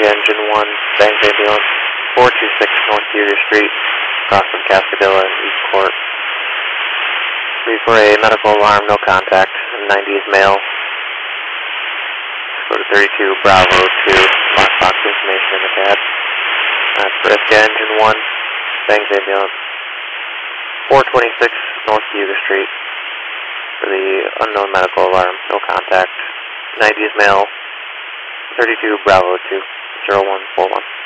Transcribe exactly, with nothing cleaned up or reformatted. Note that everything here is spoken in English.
Engine one, Bangs Ambulance, four two six North Utica Street, across from Cascadilla and East Court. three four A, medical alarm, no contact, ninety is male. Go to thirty-two Bravo two, lockbox information in the cab. That's Briska Engine one, Bangs Ambulance, four twenty-six North Utica Street, for the unknown medical alarm, no contact, ninety is male, thirty-two Bravo two, zero one four one.